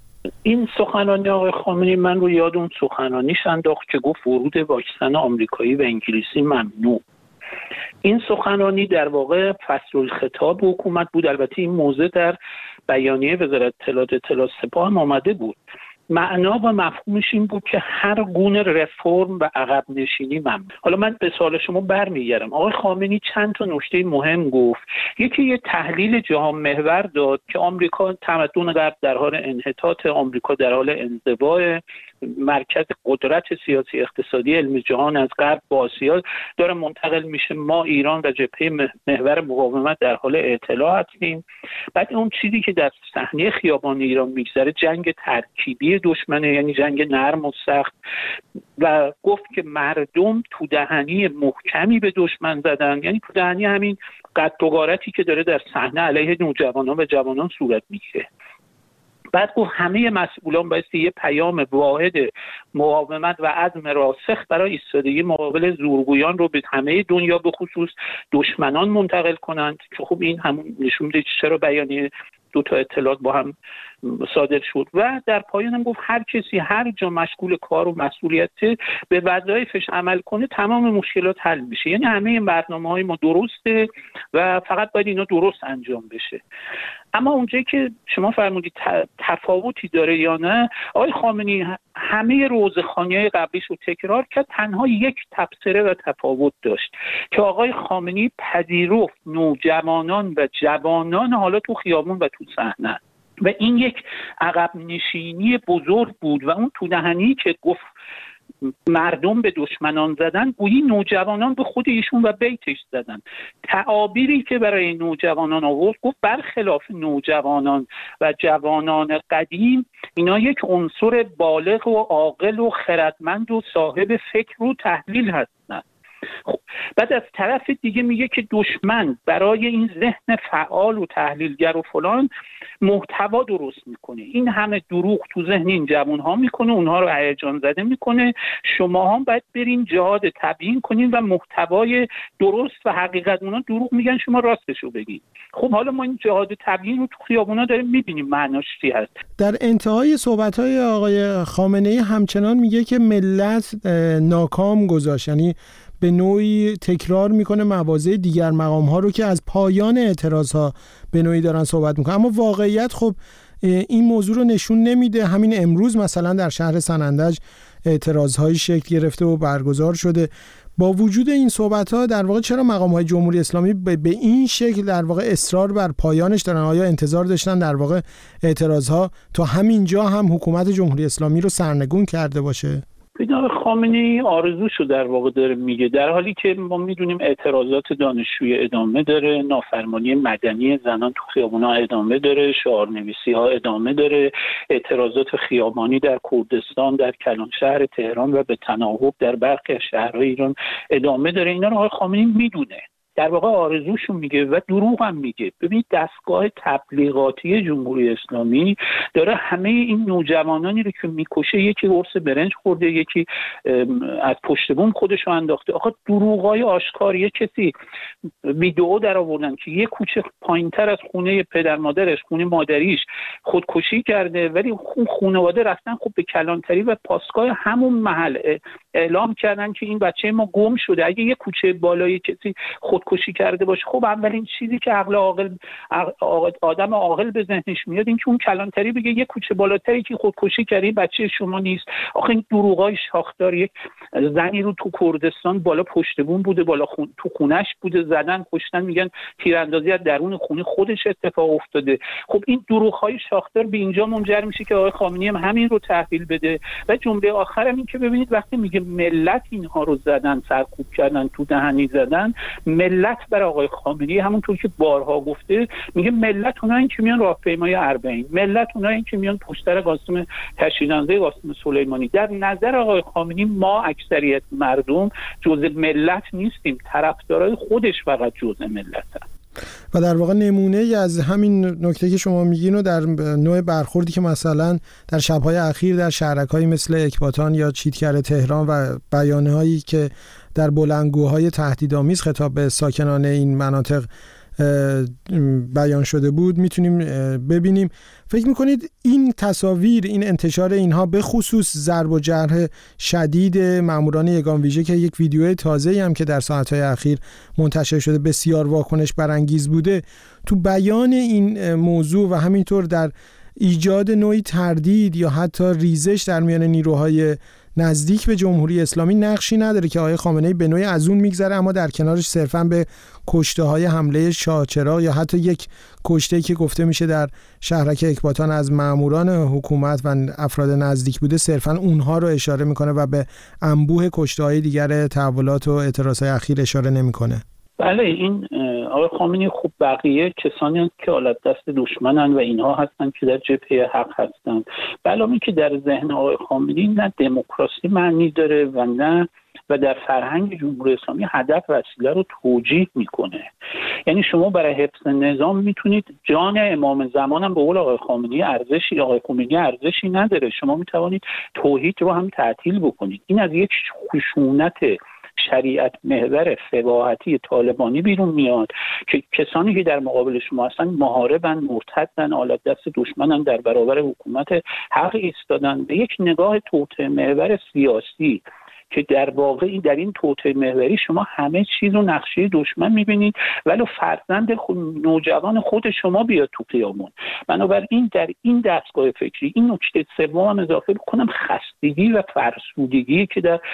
این سخنرانی آقای خامنه‌ای من رو یاد اون سخنرانیش انداخت که گفت ورود واکسن آمریکایی و انگلیسی ممنوع. این سخنرانی در واقع فصل الخطاب حکومت بود. البته این موضوع در بیانیه وزارت اطلاعات سپاه هم آمده بود. معنا و مفهومش این بود که هر گونه رفرم و عقب نشینی ممنوع. حالا من به سوال شما برمیگردم. آقای خامنه‌ای چند تا نکته مهم گفت. یکی یه تحلیل جهان محور داد که آمریکا تمدن غرب در حال انحطاط، آمریکا در حال انزوا مرکز قدرت سیاسی اقتصادی علم جهان از غرب به آسیا داره منتقل میشه. ما ایران و جبهه محور مقاومت در حال اطلاع هستیم. بعد اون چیزی که در صحنه خیابان ایران میگذره جنگ ترکیبی دشمنه، یعنی جنگ نرم و سخت، و گفت که مردم تو دهنی محکمی به دشمن زدن، یعنی تو دهنی همین قتل و غارتی که داره در صحنه علیه نوجوانان و جوانان صورت میگیره. بعد گفت همه مسئولان باید یه پیام واحد مقاومت و عزم راسخ برای ایستادگی مقابل زورگویان رو به همه دنیا به خصوص دشمنان منتقل کنند، که خب این همون نشون میده چرا بیانیه دو تا اطلاعات با هم صادر شد. و در پایان هم گفت هر کسی هر جا مشغول کار و مسئولیت به وظایفش عمل کنه تمام مشکلات حل میشه. یعنی همه برنامه‌های ما درسته و فقط باید اینا درست انجام بشه. اما اونجایی که شما فرمودید تفاوتی داره یا نه، آقای خامنه‌ای همه روزخوانی‌های قبلیش رو تکرار کرد، تنها یک تبصره و تفاوت داشت که آقای خامنه‌ای پذیرفت نوجوانان و جوانان حالا تو خیابون و تو صحنه، و این یک عقب نشینی بزرگ بود. و اون تو دهنی که گفت مردم به دشمنان زدن، گویی نوجوانان به خود ایشون و بیتش زدن. تعابیری که برای نوجوانان آورد، گفت برخلاف نوجوانان و جوانان قدیم، اینا یک عنصر بالغ و عاقل و خردمند و صاحب فکر و تحلیل هستند. خب بعد از طرف دیگه میگه که دشمن برای این ذهن فعال و تحلیلگر و فلان محتوا درست میکنه. این همه دروغ تو ذهن این جوانها میکنه، اونها رو هیجان زده میکنه. شما هم باید برین جهاد تبیین کنین و محتوای درست و حقیقت. اونا دروغ میگن، شما راستشو بگین. خب حالا ما این جهاد تبیین رو تو خیابونا داریم میبینیم معناش چی هست. در انتهای صحبت‌های آقای خامنه‌ای همچنان میگه که ملت ناکام گذاشت، یعنی به نوعی تکرار میکنه مواضع دیگر مقام‌ها رو که از پایان اعتراض‌ها به نوعی دارن صحبت میکنن. اما واقعیت خب این موضوع رو نشون نمیده. همین امروز مثلا در شهر سنندج اعتراض‌های شکل گرفته و برگزار شده. با وجود این صحبت‌ها در واقع چرا مقام‌های جمهوری اسلامی به این شکل در واقع اصرار بر پایانش دارن؟ آیا انتظار داشتن در واقع اعتراض‌ها تا همینجا هم حکومت جمهوری اسلامی رو سرنگون کرده باشه؟ آقای خامنه‌ای آرزوشو در واقع داره میگه، در حالی که ما میدونیم اعتراضات دانشجویی ادامه داره، نافرمانی مدنی زنان تو خیابونا ادامه داره، شعارنویسی‌ها ادامه داره، اعتراضات خیابانی در کردستان، در کلانشهر تهران و به تناوب در برخی از شهرهای ایران ادامه داره. اینا رو آقای خامنه‌ای میدونه، در واقع آرزوشو میگه و دروغ هم میگه. ببینید دستگاه تبلیغاتی جمهوری اسلامی داره همه این نوجوانانی رو که میکشه، یکی قرص برنج خورده، یکی از پشت بوم خودشو انداخته. آخه دروغای آشکاری. کسی ویدیو در آوردن که یه کوچه پایینتر از خونه پدر مادرش، خونه مادریش، خودکشی کرده، ولی اون خانواده رفتن خب به کلانتری و پاسگاه همون محل اعلام کردن که این بچه ما گم شده. اگه یه کوچه بالای کسی خودکشی کرده باشه، خب اولین چیزی که آدم عاقل به ذهنش میاد این که اون کلانتری بگه یه کوچه بالاتری که خودکشی کرده بچه شما نیست. آخه این دروغای شاخدار. یک زنی رو تو کردستان بالا پشت بوم بوده، بالا تو خونش بوده، زدن کشتن، میگن تیراندازی از درون خونه خودش اتفاق افتاده. خب این دروغهای شاخدار به اینجا منجر میشه که آقای خامنه‌ای هم همین رو تحویل بده. و جمله آخرم این که ببینید وقتی میگه ملت اینها رو زدن، سرکوب کردن، تو دهنی زدن، ملت برای آقای خامنه‌ای همونطور که بارها گفته میگه ملت اونایی که میان راهپیمای اربعین، ملت اونایی که میان پشت سر قاسم تشییدنده قاسم سلیمانی. در نظر آقای خامنه‌ای ما اکثریت مردم جزء ملت نیستیم، طرفدارای خودش فقط جزء ملتن. و در واقع نمونه از همین نکته که شما میگین و در نوع برخوردی که مثلا در شب‌های اخیر در شهرک‌هایی مثل اکباتان یا چیتکر تهران و بیانیه‌هایی که در بلندگوهای تهدیدآمیز خطاب به ساکنان این مناطق بیان شده بود میتونیم ببینیم. فکر میکنید این تصاویر، این انتشار اینها به خصوص ضرب و جرح شدید ماموران یگان ویژه که یک ویدیوی تازه‌ای هم که در ساعت‌های اخیر منتشر شده بسیار واکنش برانگیز بوده، تو بیان این موضوع و همینطور در ایجاد نوعی تردید یا حتی ریزش در میان نیروهای نزدیک به جمهوری اسلامی نقشی نداره که آقای خامنه‌ای به نوعی از اون میگذره، اما در کنارش صرفاً به کشته‌های حمله شاهچراغ یا حتی یک کشته‌ای که گفته میشه در شهرک اکباتان از ماموران حکومت و افراد نزدیک بوده، صرفاً اونها رو اشاره میکنه و به انبوه کشته‌های دیگر تحولات و اعتراضهای اخیر اشاره نمیکنه. بله، این آقای خامنه‌ای خوب بقیه کسانی هستند که آلت دست دشمنن و اینها هستند که در جبهه حق هستند. بلامی که در ذهن آقای خامنه‌ای نه دموکراسی معنی داره و نه و در فرهنگ جمهوری اسلامی هدف وسیله رو توجیه میکنه. یعنی شما برای حفظ نظام میتونید جان امام زمان هم به قول آقای خامنه‌ای ارزشی نداره. شما میتوانید توحید رو هم تعطیل بکنید. این از یک خشونت شریعت محور فقاهتی طالبانی بیرون میاد که کسانی که در مقابل شما هستن محاربن، مرتدن، آلت دست دشمنن، در برابر حکومت حق ایستادن. به یک نگاه توطئه محور سیاسی که در واقع در این توطئه محوری شما همه چیز رو نقشه دشمن میبینید، ولی فرزند نوجوان خود شما بیاد تو خیابون. بنابراین در این دستگاه فکری این نکته سوم هم اضافه بکنم، خستگی و فرسودگی که در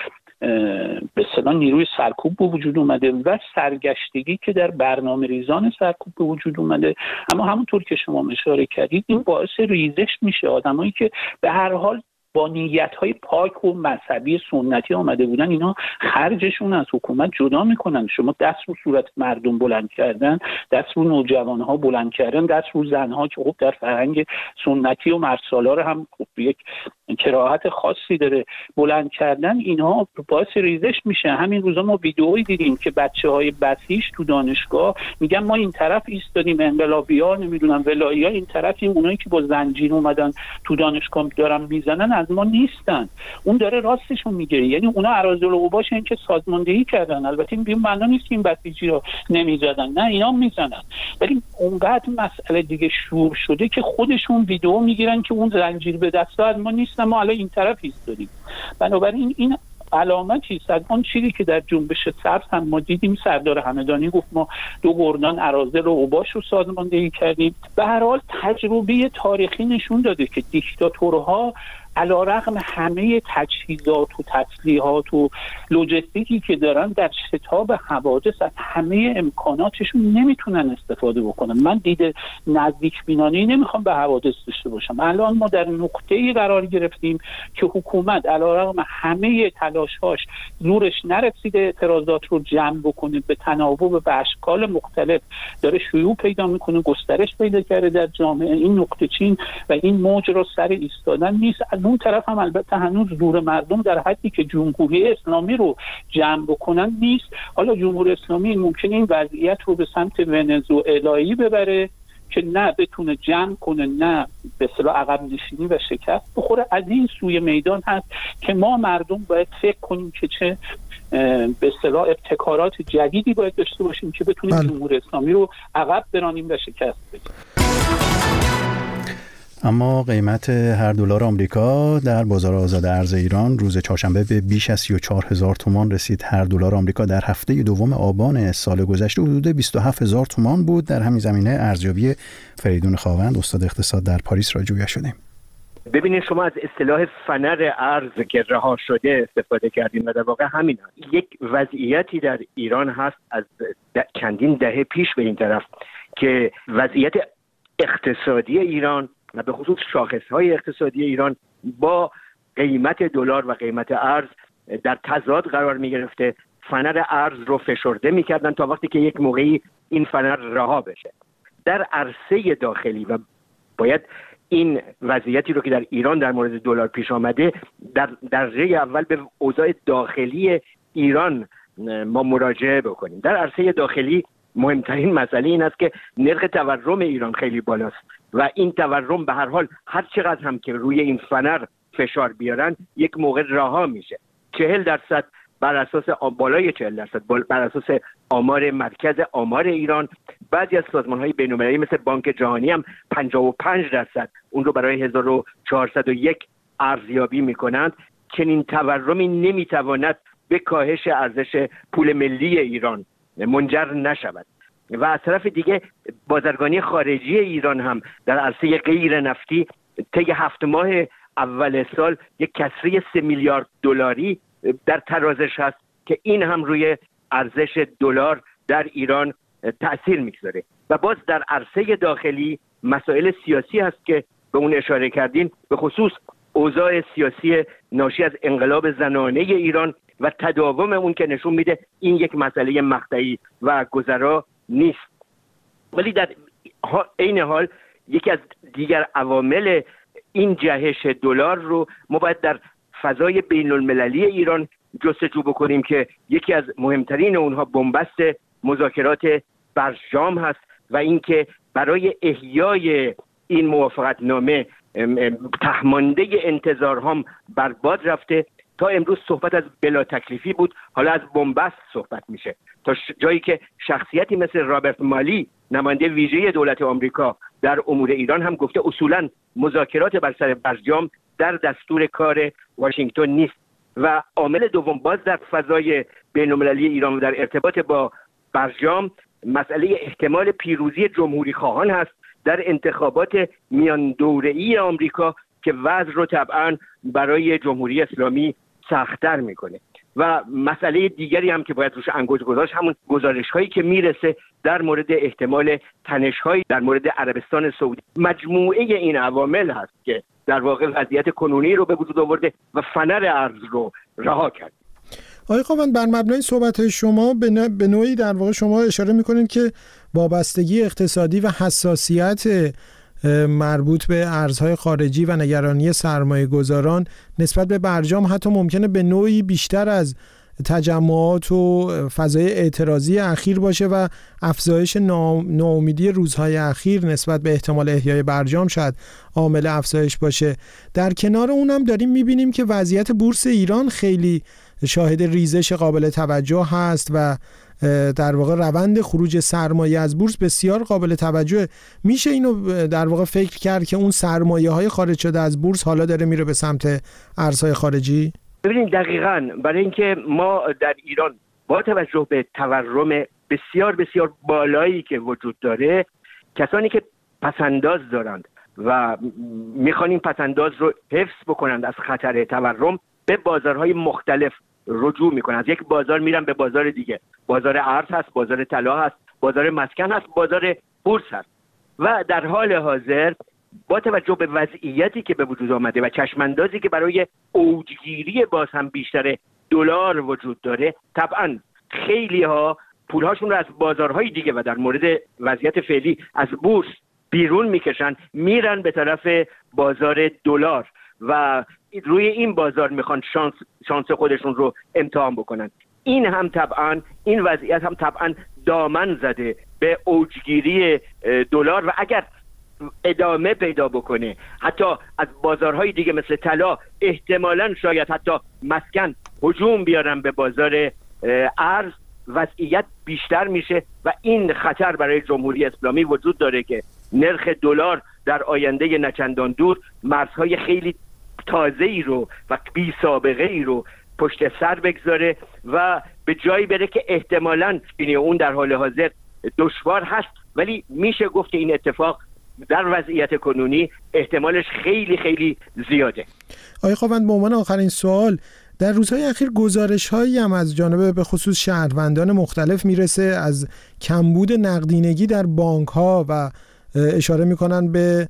به اصطلاح نیروی سرکوب به وجود اومده و سرگشتگی که در برنامه ریزان سرکوب به وجود اومده. اما همونطور که شما اشاره کردید این باعث ریزش میشه. آدمایی که به هر حال با نیت‌های پاک و مذهبی سنتی آمده بودن، اینا خرجشون از حکومت جدا میکنن. شما دست رو صورت مردم بلند کردن، دست رو نوجوان‌ها بلند کردن، دست رو زن‌ها که خب در فرهنگ سنتی و مرسالار هم خب یک کراهت خاصی داره بلند کردن، اینها باعث ریزش میشه. همین روزا ما ویدئویی دیدیم که بچه‌های بسیج تو دانشگاه میگن ما این طرف ایستادیم، انقلابی‌ها نمیدونم ولایی‌ها این طرفیم، اونایی که با زنجیر اومدن تو دانشگاه دارن میزنن از ما نیستن. اون داره راستشون میگه. یعنی اونا اراذل و اوباشن که سازماندهی کردن. البته این معنا نیست که این بسیجی رو نمیزدن، نه اینا میزنن، ولی اونقدر مسئله دیگه شور شده که خودشون ویدئو میگیرن که اون زنجیر به دست از ما نیستن، ما الان این طرف ایستادیم. بنابراین این علامتی است از آن چیزی که در جنبش سبز هم ما دیدیم. سردار همدانی گفت ما 2 گردان اراذل و اوباش رو سازماندهی کردیم. به هر حال تجربه تاریخی نشون داده که دیکتاتورها علیرغم همه تجهیزات و تسلیحات و لوجستیکی که دارن در شتاب حوادث از همه امکاناتشون نمیتونن استفاده بکنن. من دید نزدیک بینانه‌ای نمیخوام به حوادث داشته باشم. الان ما در نقطه‌ای قرار گرفتیم که حکومت علیرغم همه تلاش‌هاش زورش نرسیده اعتراضات رو جمع بکنه، به تناوب به اشکال مختلف داره شیوع پیدا میکنه، گسترش پیدا کرده در جامعه. این نقطه چین و این موج رو سر ایستادن نیست. اون طرف هم البته هنوز زور مردم در حدی که جمهوری اسلامی رو جمع بکنن نیست. حالا جمهوری اسلامی ممکنه این وضعیت رو به سمت ونزوئلایی ببره که نه بتونه جمع کنه، نه به اصطلاح عقب نشینی و شکست بخوره. از این سوی میدان هست که ما مردم باید فکر کنیم که چه به اصطلاح ابتکارات جدیدی باید داشته باشیم که بتونیم جمهوری اسلامی رو عقب برانیم و شکست بدیم. اما قیمت هر دلار آمریکا در بازار آزاد ارز ایران روز چهارشنبه به بیش از 34,000 تومان رسید. هر دلار آمریکا در هفته دوم آبان سال گذشته حدود 27,000 تومان بود. در همین زمینه ارزیابی فریدون خاوند استاد اقتصاد در پاریس را جویا شدیم. ببینید شما از اصطلاح فنر ارز که رها شده استفاده کردیم و در واقع همین هست. یک وضعیتی در ایران هست از چندین دهه پیش به این طرف که وضعیت اقتصادی ایران و به خصوص شاخصهای اقتصادی ایران با قیمت دلار و قیمت ارز در تضاد قرار می گرفته. فنر ارز رو فشرده می کردن تا وقتی که یک موقعی این فنر رها بشه. در عرصه داخلی و باید این وضعیتی رو که در ایران در مورد دلار پیش آمده در درجه اول به اوضاع داخلی ایران ما مراجعه بکنیم. در عرصه داخلی مهمترین مسئله این است که نرخ تورم ایران خیلی بالاست و این تورم به هر حال هر چقدر هم که روی این فنر فشار بیارن یک موقع رها میشه. 40% بر اساس بالای 40% بر اساس آمار مرکز آمار ایران، بعضی از سازمان‌های بین‌المللی مثل بانک جهانی هم 55% اون رو برای 1401 ارزیابی میکنند. چنین تورمی نمیتواند به کاهش ارزش پول ملی ایران منجر نشود. و از طرف دیگه بازرگانی خارجی ایران هم در عرصه غیر نفتی طی 7 ماه اول سال یک کسری 3 میلیارد دلاری در ترازش هست که این هم روی ارزش دلار در ایران تأثیر میگذاره. و باز در عرصه داخلی مسائل سیاسی هست که به اون اشاره کردین، به خصوص اوضاع سیاسی ناشی از انقلاب زنانه ایران و تداوم اون که نشون میده این یک مسئله مقطعی و گذرا نیست. ولی در عین حال یکی از دیگر عوامل این جهش دلار رو ما باید در فضای بین المللی ایران جستجو بکنیم که یکی از مهمترین اونها بنبست مذاکرات برجام هست و اینکه برای احیای این موافقتنامه تهمانده انتظارهام برباد رفته. تا امروز صحبت از بلا تکلیفی بود، حالا از بنبست صحبت میشه، تا جایی که شخصیتی مثل رابرت مالی نماینده ویژه دولت آمریکا در امور ایران هم گفته اصولاً مذاکرات بر سر برجام در دستور کار واشنگتن نیست. و عامل دوم باز در فضای بین‌المللی ایران و در ارتباط با برجام مسئله احتمال پیروزی جمهوری خواهان هست در انتخابات میان دوره‌ای آمریکا که وضع رو طبعاً برای جمهوری اسلامی سخت‌تر میکنه. و مسئله دیگری هم که باید روش انگشت گذاشت همون گزارش‌هایی که میرسه در مورد احتمال تنش‌هایی در مورد عربستان سعودی. مجموعه این عوامل هست که در واقع وضعیت کنونی رو به وجود آورده و فنر ارز رو رها کرد. آقای خاوند، بر مبنای صحبت‌های شما به نوعی در واقع شما اشاره می‌کنید که وابستگی اقتصادی و حساسیت مربوط به ارزهای خارجی و نگرانی سرمایه‌گذاران نسبت به برجام حتی ممکنه به نوعی بیشتر از تجمعات و فضای اعتراضی اخیر باشه و افزایش ناامیدی روزهای اخیر نسبت به احتمال احیای برجام شاید عامل افزایش باشه. در کنار اونم داریم می‌بینیم که وضعیت بورس ایران خیلی شاهد ریزش قابل توجه هست و در واقع روند خروج سرمایه از بورس بسیار قابل توجه. میشه اینو در واقع فکر کرد که اون سرمایه‌های خارج شده از بورس حالا داره میره به سمت ارزهای خارجی؟ ببینید دقیقاً برای اینکه ما در ایران با توجه به تورم بسیار بسیار بالایی که وجود داره، کسانی که پسنداز دارند و میخوان این پسنداز رو حفظ بکنند از خطر تورم به بازارهای مختلف رجوع میکنن. از یک بازار میرن به بازار دیگه. بازار ارز هست، بازار طلا هست، بازار مسکن هست، بازار بورس هست. و در حال حاضر با توجه به وضعیتی که به وجود آمده و چشماندازی که برای اوجگیری باز هم بیشتر دلار وجود داره، طبعا خیلی ها پولهاشون رو از بازارهای دیگه و در مورد وضعیت فعلی از بورس بیرون میکشن، میرن به طرف بازار دلار و روی این بازار میخوان شانس خودشون رو امتحان بکنن. این هم طبعا این وضعیت هم طبعا دامن زده به اوجگیری دلار و اگر ادامه پیدا بکنه حتی از بازارهای دیگه مثل طلا، احتمالاً شاید حتی مسکن هجوم بیارن به بازار ارز، وضعیت بیشتر میشه و این خطر برای جمهوری اسلامی وجود داره که نرخ دلار در آینده نچندان دور مرزهای خیلی تازه‌ای رو و بی سابقه ای رو پشت سر بگذاره و به جایی بره که احتمالاً اون در حال حاضر دشوار هست، ولی میشه گفت که این اتفاق در وضعیت کنونی احتمالش خیلی خیلی زیاده. آقای خاوند، به عنوان آخرین سوال، در روزهای اخیر گزارش‌هایی هم از جانب به خصوص شهروندان مختلف میرسه از کمبود نقدینگی در بانک‌ها و اشاره میکنن به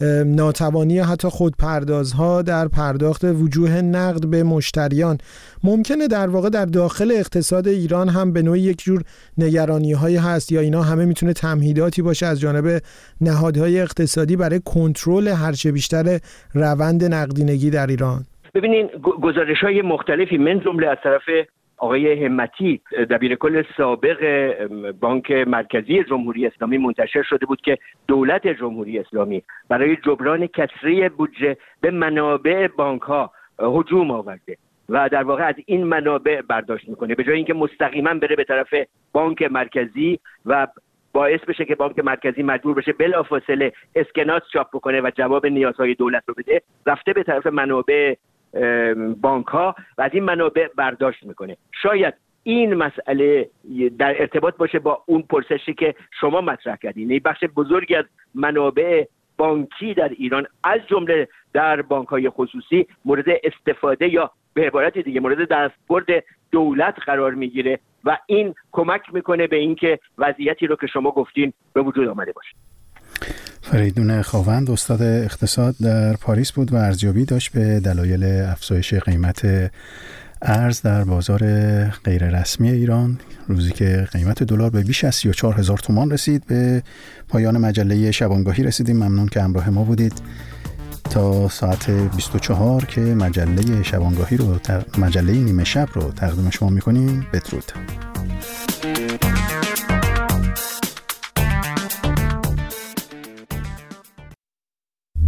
ناتوانی حتی خودپردازها در پرداخت وجوه نقد به مشتریان. ممکنه در واقع در داخل اقتصاد ایران هم به نوعی یک جور نگرانی‌هایی هست یا اینا همه میتونه تمهیداتی باشه از جانب نهادهای اقتصادی برای کنترل هرچه بیشتر روند نقدینگی در ایران؟ ببینین گزارش‌های مختلفی من جمله از طرف آقای همتی دبیرکل سابق بانک مرکزی جمهوری اسلامی منتشر شده بود که دولت جمهوری اسلامی برای جبران کسری بودجه به منابع بانک‌ها هجوم آورده و در واقع از این منابع برداشت میکنه به جای اینکه مستقیما بره به طرف بانک مرکزی و باعث بشه که بانک مرکزی مجبور بشه بلافاصله اسکناس چاپ بکنه و جواب نیازهای دولت رو بده، رفته به طرف منابع بانک ها و از این منابع برداشت میکنه. شاید این مسئله در ارتباط باشه با اون پرسشی که شما مطرح کردین. این بخش بزرگی از منابع بانکی در ایران از جمله در بانک‌های خصوصی مورد استفاده یا به عبارت دیگه مورد دستبرد دولت قرار میگیره و این کمک میکنه به اینکه وضعیتی رو که شما گفتین به وجود آمده باشه. فریدون خاوند استاد اقتصاد در پاریس بود و ارزیابی داشت به دلایل افزایش قیمت ارز در بازار غیر رسمی ایران، روزی که قیمت دلار به بیش از 34,000 تومان رسید. به پایان مجله شبانگاهی رسیدیم. ممنون که همراه ما بودید تا ساعت 24 که مجله شبانگاهی رو مجله نیمه شب رو تقدیم شما می‌کنیم. بدرود.